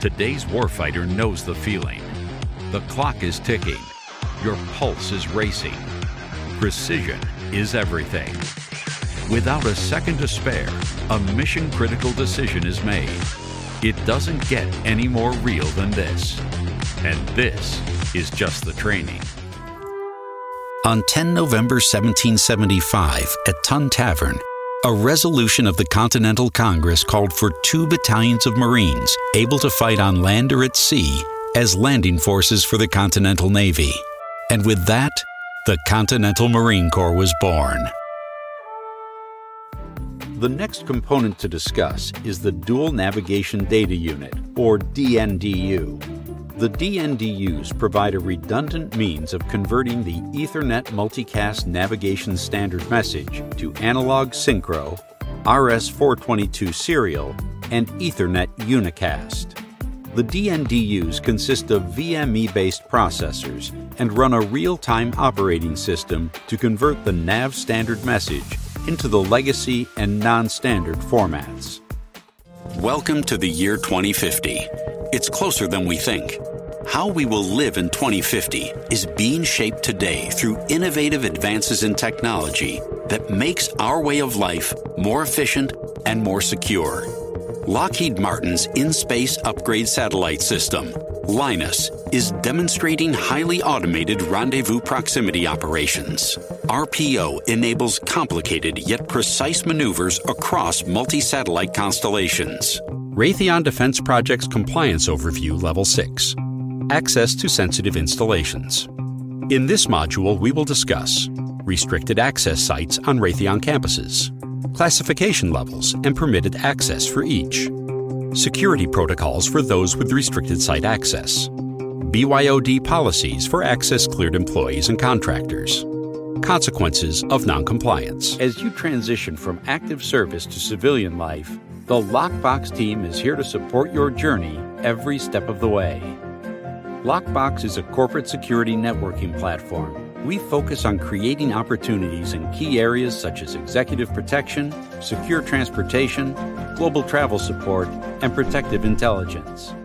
Today's warfighter knows the feeling. The clock is ticking. Your pulse is racing. Precision is everything. Without a second to spare, a mission-critical decision is made. It doesn't get any more real than this. And this is just the training. On 10 November 1775 at Tun Tavern, a resolution of the Continental Congress called for 2 battalions of Marines able to fight on land or at sea as landing forces for the Continental Navy. And with that, the Continental Marine Corps was born. The next component to discuss is the Dual Navigation Data Unit, or DNDU. The DNDUs provide a redundant means of converting the Ethernet Multicast Navigation Standard message to analog synchro, RS-422 serial, and Ethernet unicast. The DNDUs consist of VME-based processors and run a real-time operating system to convert the NAV standard message into the legacy and non-standard formats. Welcome to the year 2050. It's closer than we think. How we will live in 2050 is being shaped today through innovative advances in technology that makes our way of life more efficient and more secure. Lockheed Martin's In-Space Upgrade Satellite System, Linus, is demonstrating highly automated rendezvous proximity operations. RPO enables complicated yet precise maneuvers across multi-satellite constellations. Raytheon Defense Projects Compliance Overview Level 6. Access to sensitive installations. In this module, we will discuss restricted access sites on Raytheon campuses, classification levels and permitted access for each, security protocols for those with restricted site access, BYOD policies for access-cleared employees and contractors, consequences of noncompliance. As you transition from active service to civilian life, the Lockbox team is here to support your journey every step of the way. Lockbox is a corporate security networking platform. We focus on creating opportunities in key areas such as executive protection, secure transportation, global travel support, and protective intelligence.